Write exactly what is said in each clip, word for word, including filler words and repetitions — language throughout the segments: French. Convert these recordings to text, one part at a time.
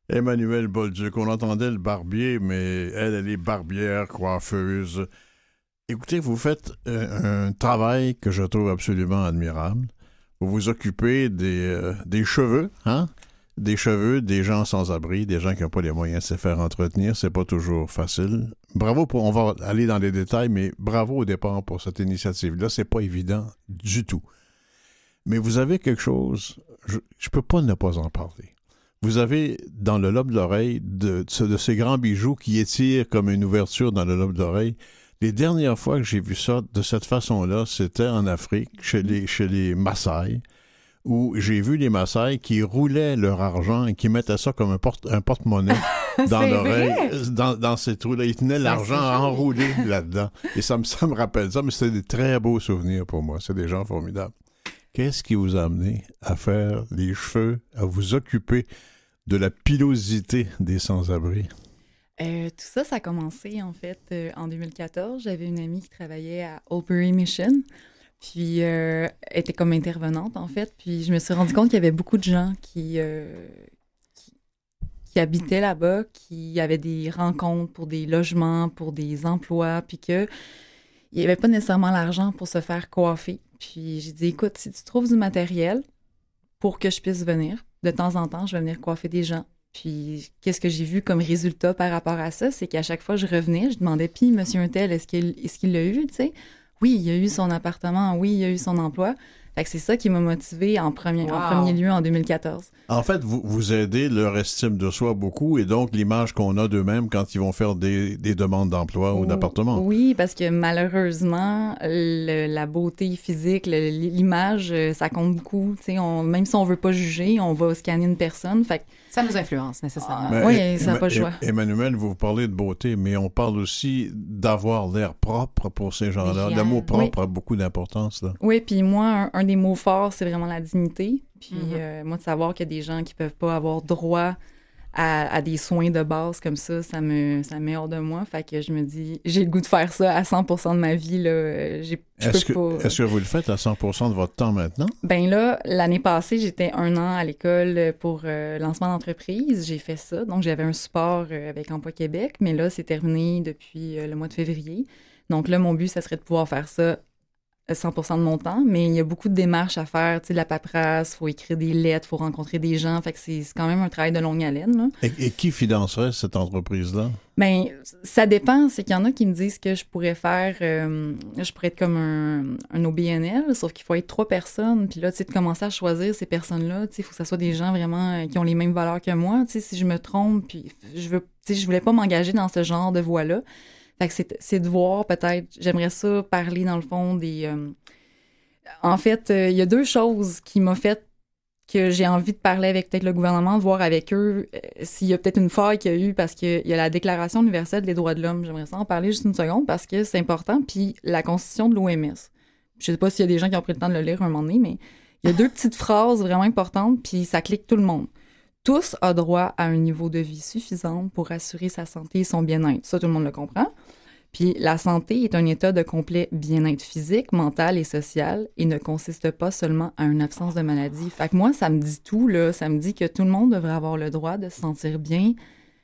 Emmanuelle Bolduc, on entendait le barbier, mais elle, elle est barbière, coiffeuse. Écoutez, vous faites euh, un travail que je trouve absolument admirable. Vous vous occupez des, euh, des cheveux, hein? Des cheveux, des gens sans abri, des gens qui n'ont pas les moyens de se faire entretenir. C'est pas toujours facile. Bravo pour, on va aller dans les détails, mais bravo au départ pour cette initiative-là. C'est pas évident du tout. Mais vous avez quelque chose, je ne peux pas ne pas en parler. Vous avez dans le lobe de l'oreille de, de, de ces grands bijoux qui étirent comme une ouverture dans le lobe de l'oreille. Les dernières fois que j'ai vu ça de cette façon-là, c'était en Afrique, chez les, chez les Maasai, où j'ai vu les Maasai qui roulaient leur argent et qui mettaient ça comme un, porte, un porte-monnaie dans l'oreille, dans, dans ces trous-là. Ils tenaient l'argent enroulé là-dedans. Et ça me, ça me rappelle ça, mais c'était des très beaux souvenirs pour moi. C'est des gens formidables. Qu'est-ce qui vous a amené à faire les cheveux, à vous occuper de la pilosité des sans-abri? Euh, tout ça, ça a commencé en fait euh, en deux mille quatorze. J'avais une amie qui travaillait à Oldbury Mission, puis euh, elle était comme intervenante en fait. Puis je me suis rendu compte qu'il y avait beaucoup de gens qui, euh, qui, qui habitaient là-bas, qui avaient des rencontres pour des logements, pour des emplois, puis que il n'y avait pas nécessairement l'argent pour se faire coiffer. Puis j'ai dit, écoute, si tu trouves du matériel pour que je puisse venir, de temps en temps, je vais venir coiffer des gens. Puis, qu'est-ce que j'ai vu comme résultat par rapport à ça? C'est qu'à chaque fois, je revenais, je demandais, puis, monsieur Untel, est-ce qu'il, est-ce qu'il l'a eu, tu sais? Oui, il a eu son appartement, oui, il a eu son emploi. Fait que c'est ça qui m'a motivée en premier, wow. en premier lieu en deux mille quatorze. En fait, vous, vous aidez leur estime de soi beaucoup et donc l'image qu'on a d'eux-mêmes quand ils vont faire des, des demandes d'emploi ou d'appartement. Oui, parce que malheureusement, le, la beauté physique, le, l'image, ça compte beaucoup. Tu sais, on, même si on veut pas juger, on va scanner une personne. Fait que ça nous influence nécessairement. Mais, oui, et, ça n'a pas le choix. Emmanuelle, vous parlez de beauté, mais on parle aussi d'avoir l'air propre pour ces gens-là. Le mot propre oui. a beaucoup d'importance, là. Oui, puis moi, un, un des mots forts, c'est vraiment la dignité. Puis mm-hmm. euh, moi, de savoir qu'il y a des gens qui peuvent pas avoir droit à, à des soins de base comme ça, ça me, ça me met hors de moi. Fait que je me dis, j'ai le goût de faire ça à cent pour cent de ma vie, là. J'ai, est-ce, que, pas... est-ce que vous le faites à cent pour cent de votre temps maintenant? Ben là, l'année passée, j'étais un an à l'école pour euh, lancement d'entreprise. J'ai fait ça. Donc, j'avais un support euh, avec Emploi Québec. Mais là, c'est terminé depuis euh, le mois de février. Donc là, mon but, ça serait de pouvoir faire ça cent pour cent de mon temps, mais il y a beaucoup de démarches à faire, tu sais, de la paperasse, il faut écrire des lettres, il faut rencontrer des gens, fait que c'est, c'est quand même un travail de longue haleine, là. Et, et qui financerait cette entreprise-là? Bien, ça dépend, c'est qu'il y en a qui me disent que je pourrais faire, euh, je pourrais être comme un, un O B N L, sauf qu'il faut être trois personnes, puis là, tu sais, de commencer à choisir ces personnes-là, tu sais, il faut que ça soit des gens vraiment qui ont les mêmes valeurs que moi, tu sais, si je me trompe, puis je veux, tu sais, je voulais pas m'engager dans ce genre de voie-là. Fait que c'est, c'est de voir peut-être, j'aimerais ça parler dans le fond des... Euh, en fait, il euh, y a deux choses qui m'ont fait que j'ai envie de parler avec peut-être le gouvernement, de voir avec eux euh, s'il y a peut-être une faille qu'il y a eu parce qu'il y a la Déclaration universelle des droits de l'homme. J'aimerais ça en parler juste une seconde parce que c'est important. Puis la Constitution de l'O M S. Je sais pas s'il y a des gens qui ont pris le temps de le lire un moment donné, mais il y a deux petites phrases vraiment importantes puis ça clique tout le monde. Tous ont droit à un niveau de vie suffisant pour assurer sa santé et son bien-être. Ça, tout le monde le comprend. Puis la santé est un état de complet bien-être physique, mental et social et ne consiste pas seulement à une absence de maladie. Fait que moi, ça me dit tout, là. Ça me dit que tout le monde devrait avoir le droit de se sentir bien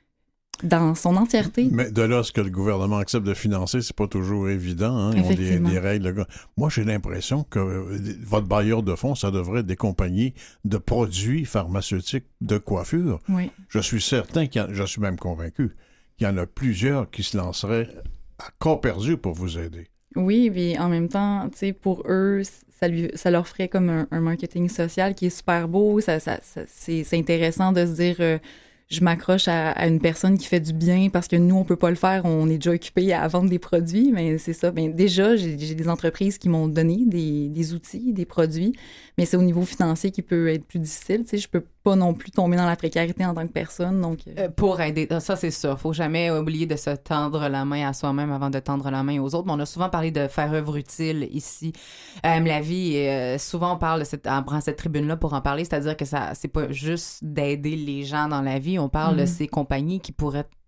dans son entièreté. Mais de là à ce que le gouvernement accepte de financer, c'est pas toujours évident. Hein? Ils ont des, des règles. Moi, j'ai l'impression que votre bailleur de fonds, ça devrait être des compagnies de produits pharmaceutiques de coiffure. Oui. Je suis certain qu'il y en, je suis même convaincu qu'il y en a plusieurs qui se lanceraient à corps perdu pour vous aider. Oui, mais en même temps, tu sais, pour eux, ça, lui, ça leur ferait comme un, un marketing social qui est super beau. Ça, ça, ça, c'est, c'est intéressant de se dire... Euh, je m'accroche à, à une personne qui fait du bien parce que nous, on peut pas le faire, on est déjà occupé à vendre des produits, mais c'est ça. Ben, déjà, j'ai, j'ai des entreprises qui m'ont donné des, des outils, des produits, mais c'est au niveau financier qui peut être plus difficile. Tu sais, je peux pas non plus tomber dans la précarité en tant que personne. Donc euh, pour aider, ça c'est sûr. Faut jamais oublier de se tendre la main à soi-même avant de tendre la main aux autres. Mais on a souvent parlé de faire œuvre utile ici. Euh, la vie, euh, souvent on parle de cette, on prend cette tribune-là pour en parler, c'est-à-dire que ça, c'est pas juste d'aider les gens dans la vie. On parle mm-hmm. de ces compagnies qui pourraient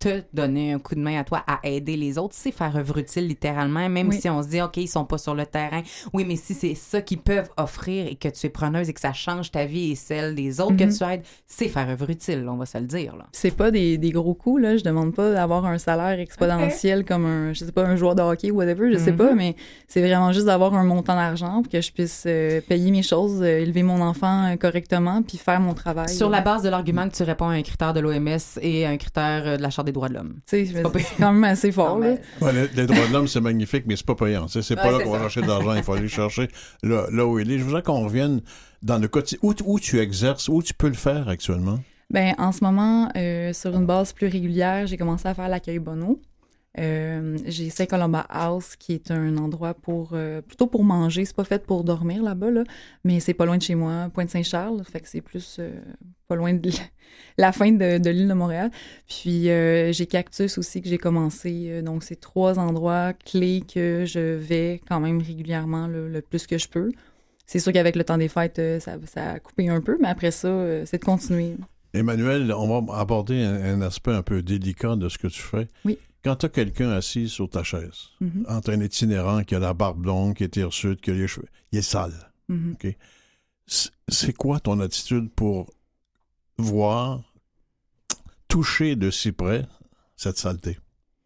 te donner un coup de main à toi à aider les autres, c'est faire œuvre utile littéralement, même Oui. si on se dit, OK, ils sont pas sur le terrain. Oui, mais si c'est ça qu'ils peuvent offrir et que tu es preneuse et que ça change ta vie et celle des autres Mm-hmm. que tu aides, c'est faire œuvre utile, on va se le dire, là. C'est pas des, des gros coups, là. Je demande pas d'avoir un salaire exponentiel okay. comme un, je sais pas, un joueur de hockey ou whatever, je mm-hmm. sais pas, mais c'est vraiment juste d'avoir un montant d'argent pour que je puisse euh, payer mes choses, euh, élever mon enfant euh, correctement, puis faire mon travail. Sur la base de l'argument que tu réponds à un critère de l'O M S et un critère euh, de la Charte des droits de l'homme. Tu sais, c'est, c'est quand même assez fort, non, là. Ouais, les, les droits de l'homme, c'est magnifique, mais c'est pas payant. C'est, c'est pas ouais, là c'est qu'on ça. va chercher de l'argent, il faut aller chercher là, là où il est. Je voudrais qu'on revienne dans le quotidien. Où, où tu exerces, où tu peux le faire actuellement? Ben, en ce moment, euh, sur une base plus régulière, j'ai commencé à faire l'accueil Bono. Euh, j'ai Saint-Colomba House, qui est un endroit pour euh, plutôt pour manger. C'est pas fait pour dormir là-bas, là, mais c'est pas loin de chez moi, Pointe-Saint-Charles, fait que c'est plus euh, pas loin de la fin de, de l'île de Montréal. Puis euh, j'ai Cactus aussi que j'ai commencé. Euh, donc c'est trois endroits clés que je vais quand même régulièrement là, le plus que je peux. C'est sûr qu'avec le temps des fêtes, euh, ça, ça a coupé un peu, mais après ça, euh, c'est de continuer. Emmanuel, on va aborder un, un aspect un peu délicat de ce que tu fais. Oui. Quand tu as quelqu'un assis sur ta chaise, mm-hmm. entre un itinérant qui a la barbe longue, qui est hirsute, qui a les cheveux, il est sale. Mm-hmm. Okay? C'est quoi ton attitude pour voir, toucher de si près cette saleté?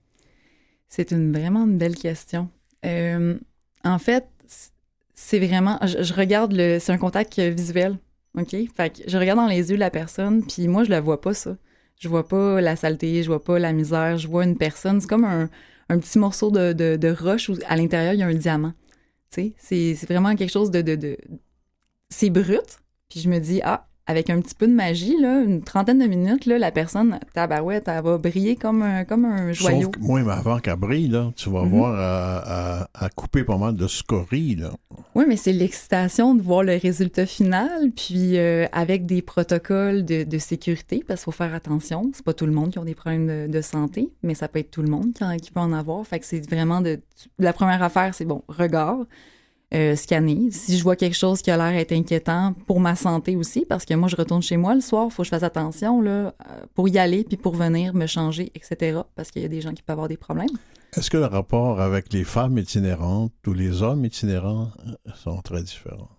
C'est une, vraiment une belle question. Euh, en fait, c'est vraiment... Je, je regarde le... C'est un contact visuel, OK? Fait que je regarde dans les yeux de la personne, puis moi, je la vois pas, ça. Je vois pas la saleté, je vois pas la misère, je vois une personne. C'est comme un, un petit morceau de, de, de roche où à l'intérieur, il y a un diamant. Tu sais, c'est, c'est vraiment quelque chose de, de, de... C'est brut. Puis je me dis, ah, avec un petit peu de magie, là, une trentaine de minutes, là, la personne, tabarouette, elle va briller comme un, comme un joyau. Sauf que, moi, mais avant qu'elle brille, là, tu vas mm-hmm. voir à, à, à couper pas mal de scories, là. Oui, mais c'est l'excitation de voir le résultat final, puis euh, avec des protocoles de, de sécurité, parce qu'il faut faire attention. C'est pas tout le monde qui a des problèmes de, de santé, mais ça peut être tout le monde qui, qui peut en avoir. Fait que c'est vraiment de... La première affaire, c'est bon, regard. Euh, scanner. Si je vois quelque chose qui a l'air d'être inquiétant pour ma santé aussi, parce que moi, je retourne chez moi le soir, il faut que je fasse attention là, pour y aller, puis pour venir me changer, et cetera, parce qu'il y a des gens qui peuvent avoir des problèmes. Est-ce que le rapport avec les femmes itinérantes ou les hommes itinérants sont très différents?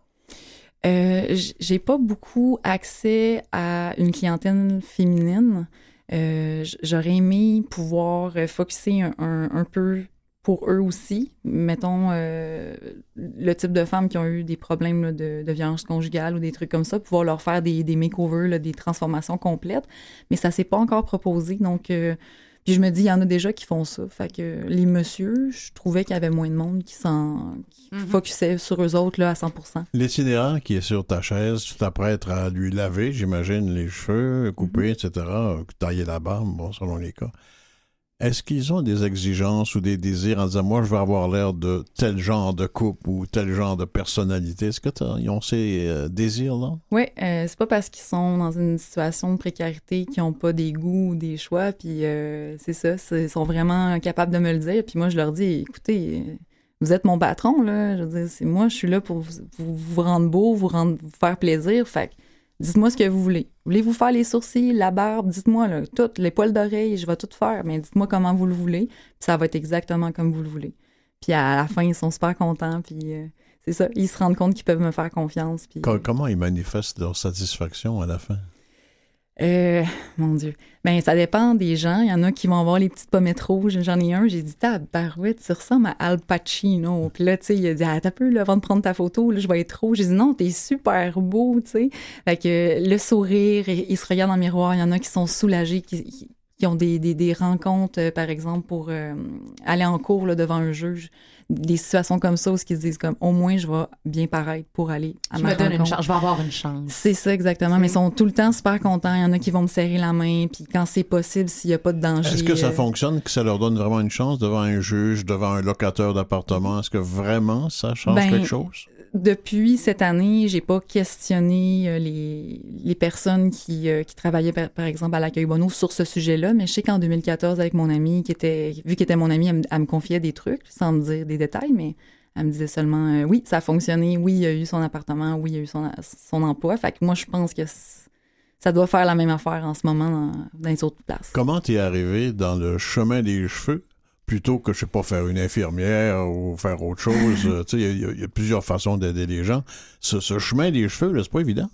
Euh, j'ai pas beaucoup accès à une clientèle féminine. Euh, j'aurais aimé pouvoir focusser un, un, un peu pour eux aussi, mettons euh, le type de femmes qui ont eu des problèmes là, de, de violence conjugale ou des trucs comme ça, pouvoir leur faire des, des makeovers, là, des transformations complètes, mais ça s'est pas encore proposé, donc euh, puis je me dis, il y en a déjà qui font ça, fait que les messieurs, je trouvais qu'il y avait moins de monde qui s'en qui mm-hmm. focusait sur eux autres là, à cent pour cent. L'itinérant qui est sur ta chaise, tu t'apprêtes à lui laver, j'imagine, les cheveux, couper, mm-hmm. et cetera, tailler la barbe, bon, selon les cas. Est-ce qu'ils ont des exigences ou des désirs en disant « Moi, je veux avoir l'air de tel genre de couple ou tel genre de personnalité ». Est-ce qu'ils ont ces euh, désirs-là? Oui, euh, c'est pas parce qu'ils sont dans une situation de précarité qu'ils n'ont pas des goûts ou des choix, puis euh, c'est ça, c'est, ils sont vraiment capables de me le dire. Puis moi, je leur dis « Écoutez, vous êtes mon patron, là. Je veux dire, c'est moi, je suis là pour vous, vous, vous rendre beau, vous, rendre, vous faire plaisir. Fait que dites-moi ce que vous voulez. Voulez-vous faire les sourcils, la barbe? Dites-moi, là, tout, les poils d'oreille, je vais tout faire, mais dites-moi comment vous le voulez, puis ça va être exactement comme vous le voulez. Puis à la fin, ils sont super contents, puis euh, c'est ça, ils se rendent compte qu'ils peuvent me faire confiance. Puis, euh... Comment ils manifestent leur satisfaction à la fin? Euh, mon Dieu. Ben, ça dépend des gens. Il y en a qui vont avoir les petites pommettes rouges. J'en ai un, j'ai dit, tabarouette, tu ressembles à Al Pacino. Puis là, tu sais, il a dit, ah, t'as peu, là, avant de prendre ta photo, là, je vais être rouge. J'ai dit, non, t'es super beau, tu sais. Fait que le sourire, ils se regardent dans le miroir. Il y en a qui sont soulagés, qui, qui, qui ont des, des, des rencontres, euh, par exemple, pour euh, aller en cours là, devant un juge. Des situations comme ça où ils se disent comme au moins je vais bien paraître pour aller à je ma me donne rencontre. Une chance, je vais avoir une chance. C'est ça exactement, c'est... mais ils sont tout le temps super contents. Il y en a qui vont me serrer la main, puis quand c'est possible, s'il n'y a pas de danger. Est-ce que ça euh... fonctionne, que ça leur donne vraiment une chance devant un juge, devant un locataire d'appartement? Est-ce que vraiment ça change ben, quelque chose? Depuis cette année, j'ai pas questionné les, les personnes qui, euh, qui travaillaient, par, par exemple, à l'accueil Bono sur ce sujet-là, mais je sais qu'en deux mille quatorze, avec mon amie, qui était, vu qu'elle était mon amie, elle me, elle me confiait des trucs, sans me dire des détails, mais elle me disait seulement, euh, oui, ça a fonctionné, oui, il a eu son appartement, oui, il a eu son, son emploi. Fait que moi, je pense que ça doit faire la même affaire en ce moment dans, dans les autres places. Comment t'es arrivé dans le chemin des cheveux plutôt que, je sais pas, faire une infirmière ou faire autre chose? Tu sais, il y, y a plusieurs façons d'aider les gens. Ce, ce chemin des cheveux, là, c'est pas évident.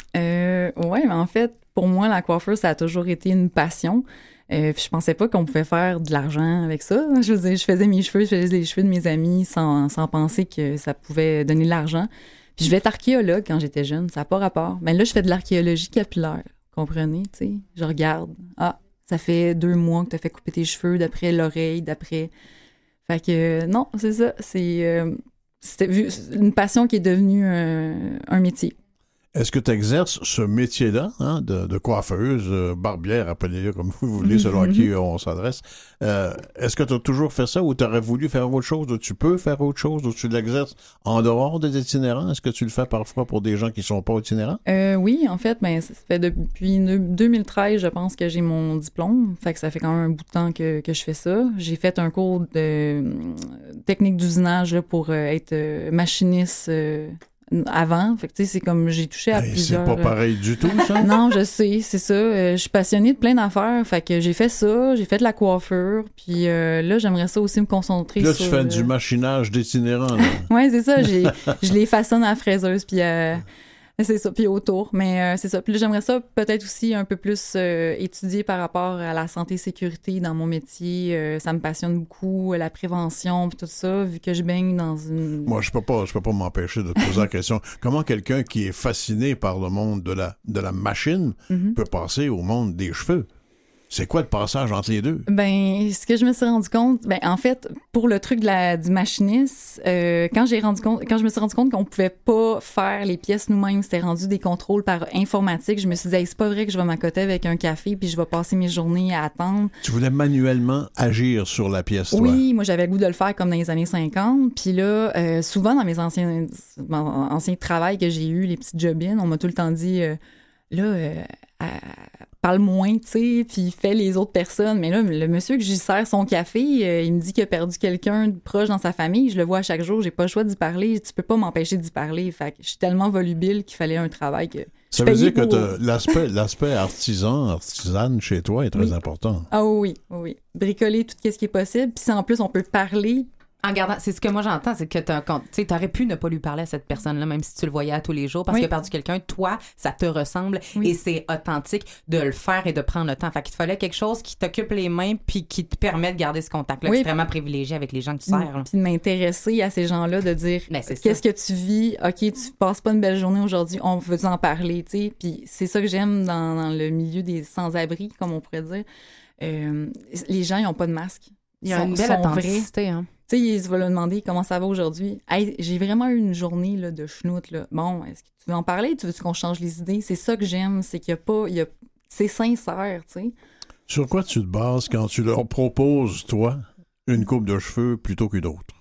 Euh, ouais, mais en fait, pour moi, la coiffure, ça a toujours été une passion. Euh, puis je pensais pas qu'on pouvait faire de l'argent avec ça. Je veux dire, je faisais mes cheveux, je faisais les cheveux de mes amis sans, sans penser que ça pouvait donner de l'argent. Puis je vais être archéologue quand j'étais jeune, ça n'a pas rapport. Mais là, je fais de l'archéologie capillaire, comprenez, tu sais. Je regarde, ah, ça fait deux mois que tu as fait couper tes cheveux, d'après l'oreille, d'après... Fait que non, c'est ça, c'est, euh, c'était vu, une passion qui est devenue un, un métier. Est-ce que tu exerces ce métier-là, hein, de, de coiffeuse, euh, barbière, appelez-le comme vous voulez, selon à qui on s'adresse? Euh, est-ce que tu as toujours fait ça ou tu aurais voulu faire autre chose, ou tu peux faire autre chose, ou tu l'exerces en dehors des itinérants? Est-ce que tu le fais parfois pour des gens qui sont pas itinérants? Euh, oui, en fait, ben, ça fait depuis deux mille treize, je pense, que j'ai mon diplôme. Fait que ça fait quand même un bout de temps que, que je fais ça. J'ai fait un cours de euh, technique d'usinage là, pour euh, être euh, machiniste euh, avant. Fait que, tu sais, c'est comme j'ai touché à Ben, plusieurs... c'est pas pareil du tout, ça? Non, je sais, c'est ça. Euh, je suis passionnée de plein d'affaires. Fait que j'ai fait ça, j'ai fait de la coiffure. Puis euh, là, j'aimerais ça aussi me concentrer Puis là, sur... tu fais euh... du machinage d'itinérants. Oui, c'est ça. J'ai, je les façonne à la fraiseuse. Puis euh, c'est ça. Puis autour. Mais euh, c'est ça. Puis là, j'aimerais ça peut-être aussi un peu plus euh, étudier par rapport à la santé-sécurité dans mon métier. Euh, ça me passionne beaucoup, la prévention puis tout ça, vu que je baigne dans une... Moi, je peux pas, je peux pas m'empêcher de te poser la question. Comment quelqu'un qui est fasciné par le monde de la, de la machine Mm-hmm. peut passer au monde des cheveux? C'est quoi le passage entre les deux? Ben, ce que je me suis rendu compte, ben en fait, pour le truc de la, du machiniste, euh, quand j'ai rendu compte, quand je me suis rendu compte qu'on pouvait pas faire les pièces nous-mêmes, c'était rendu des contrôles par informatique, je me suis dit, hey, c'est pas vrai que je vais m'accoter avec un café puis je vais passer mes journées à attendre. Tu voulais manuellement agir sur la pièce, toi? Oui, moi j'avais le goût de le faire comme dans les années cinquante. Puis là, euh, souvent dans mes anciens, anciens travails que j'ai eus, les petites jobines, on m'a tout le temps dit, euh, là, euh, à, parle moins, tu sais, puis fais les autres personnes. Mais là, le monsieur que j'y sers son café, euh, il me dit qu'il a perdu quelqu'un de proche dans sa famille. Je le vois à chaque jour, j'ai pas le choix d'y parler. Tu peux pas m'empêcher d'y parler. Fait que je suis tellement volubile qu'il fallait un travail que... Ça veut dire que t'as, l'aspect, l'aspect artisan, artisane chez toi est très oui. important. Ah oui, oui. Bricoler tout ce qui est possible. Puis si en plus on peut parler... En gardant, c'est ce que moi j'entends, c'est que t'as, quand, tu aurais pu ne pas lui parler à cette personne-là, même si tu le voyais à tous les jours, parce oui. qu'il a perdu quelqu'un. Toi, ça te ressemble oui. et c'est authentique de le faire et de prendre le temps. Fait qu'il te fallait quelque chose qui t'occupe les mains puis qui te permet de garder ce contact-là oui. extrêmement privilégié avec les gens que tu sers. Là. Puis de m'intéresser à ces gens-là, de dire ben, qu'est-ce ça. que tu vis, OK, tu passes pas une belle journée aujourd'hui, on veut en parler, tu sais. Puis c'est ça que j'aime dans, dans le milieu des sans-abri, comme on pourrait dire. Euh, les gens, ils n'ont pas de masque. Il y a une belle authenticité, hein. Tu sais, ils vont le demander comment ça va aujourd'hui. Hey, j'ai vraiment eu une journée là, de schnout, là. Bon, est-ce que tu veux en parler? Tu veux qu'on change les idées? C'est ça que j'aime, c'est qu'il n'y a pas... Il y a, c'est sincère, tu sais. Sur quoi tu te bases quand tu leur proposes, toi, une coupe de cheveux plutôt qu'une autre?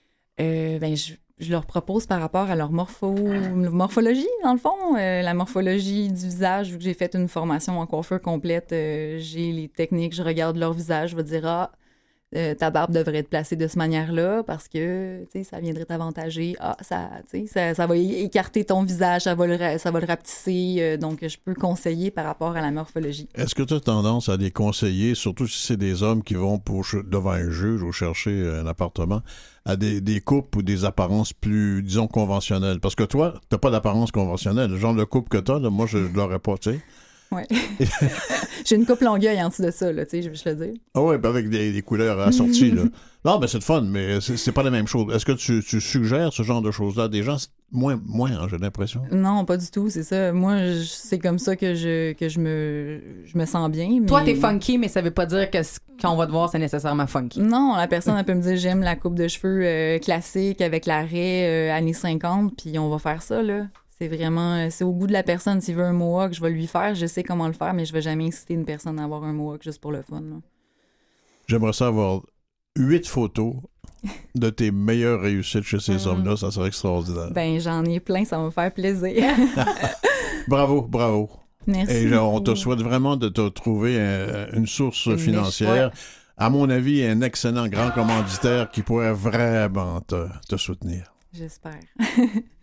Euh, ben, je, je leur propose par rapport à leur morpho, morphologie, dans le fond. Euh, la morphologie du visage, vu que j'ai fait une formation en coiffeur complète, euh, j'ai les techniques, je regarde leur visage, je vais dire « Ah, Euh, ta barbe devrait être placée de cette manière-là parce que, tu sais, ça viendrait t'avantager. Ah, ça, tu sais, ça, ça va écarter ton visage, ça va le, ça va le rapetisser. Euh, donc, je peux conseiller par rapport à la morphologie. Est-ce que tu as tendance à les conseiller, surtout si c'est des hommes qui vont pour devant un juge ou chercher un appartement, à des, des coupes ou des apparences plus, disons, conventionnelles? Parce que toi, t'as pas d'apparence conventionnelle. Le genre de coupe que t'as, là, moi, je l'aurais pas, tu sais. Oui. J'ai une coupe longueuil en dessous de ça, là, tu sais, je vais juste le dire. Ah oui, ben avec des, des couleurs assorties, là. Non, ben c'est le fun, mais c'est, c'est pas la même chose. Est-ce que tu, tu suggères ce genre de choses-là à des gens? Moins, moins, hein, j'ai l'impression. Non, pas du tout, c'est ça. Moi, je, c'est comme ça que je, que je me, je me sens bien. Mais... Toi, t'es funky, mais ça veut pas dire que ce qu'on va te voir, c'est nécessairement funky. Non, la personne, elle peut me dire, j'aime la coupe de cheveux euh, classique avec l'arrêt euh, années cinquante, puis on va faire ça, là. C'est vraiment, c'est au goût de la personne. S'il veut un mohawk, je vais lui faire. Je sais comment le faire, mais je vais jamais inciter une personne à avoir un mohawk juste pour le fun. Là. J'aimerais ça avoir huit photos de tes meilleures réussites chez ces mmh. hommes-là. Ça serait extraordinaire. Ben, j'en ai plein. Ça va me faire plaisir. Bravo, bravo. Merci. Et genre, on te souhaite vraiment de te trouver un, une source une financière. Niche, ouais. À mon avis, un excellent grand commanditaire qui pourrait vraiment te, te soutenir. J'espère.